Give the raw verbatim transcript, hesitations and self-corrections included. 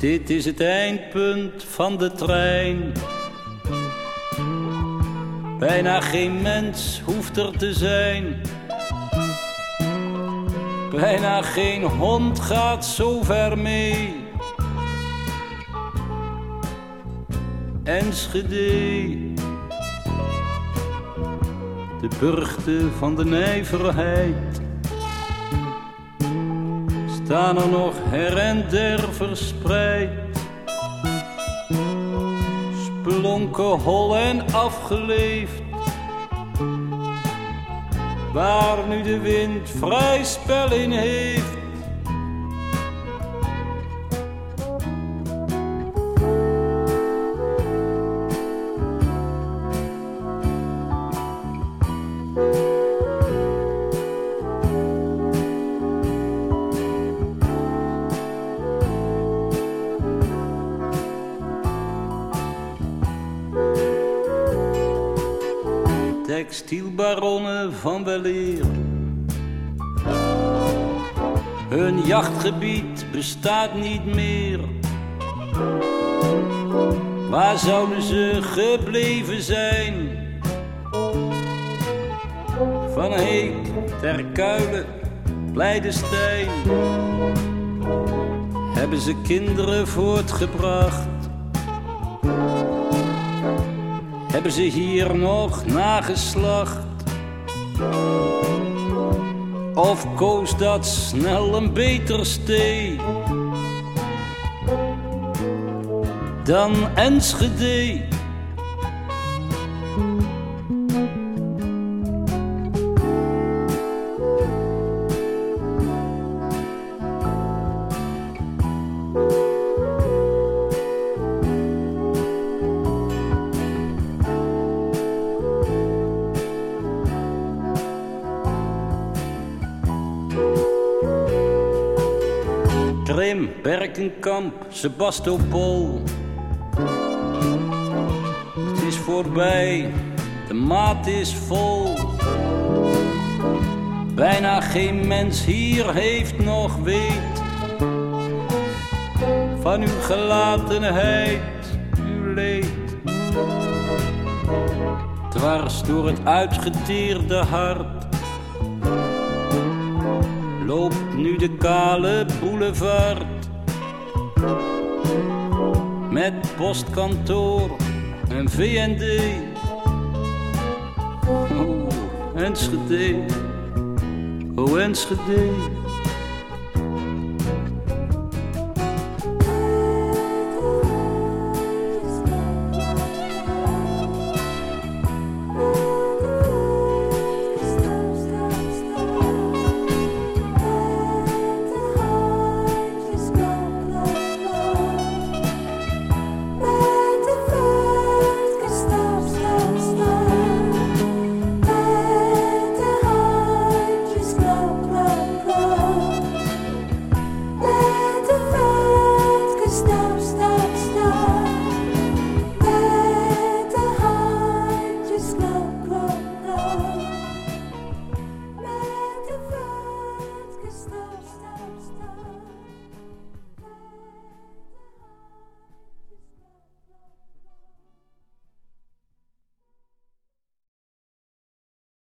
Dit is het eindpunt van de trein. Bijna geen mens hoeft er te zijn. Bijna geen hond gaat zo ver mee. Enschede, de burchten van de nijverheid, staan er nog her en der verspreid. Spelonken hol en afgeleefd, waar nu de wind vrij spel in heeft. Textielbaronnen van weleer. Hun jachtgebied bestaat niet meer. Waar zouden ze gebleven zijn? Van Heek, Ter Kuilen, Blijdestein. Hebben ze kinderen voortgebracht? Hebben ze hier nog nageslacht? Of koos dat snel een beter stee dan Enschede? Krim, Berkenkamp, Sebastopol. Het is voorbij, de maat is vol. Bijna geen mens hier heeft nog weet van uw gelatenheid, uw leed. Dwars door het uitgeteerde hart loopt nu de kale boulevard, met postkantoor en V en D. Oh, Enschede, oh Enschede.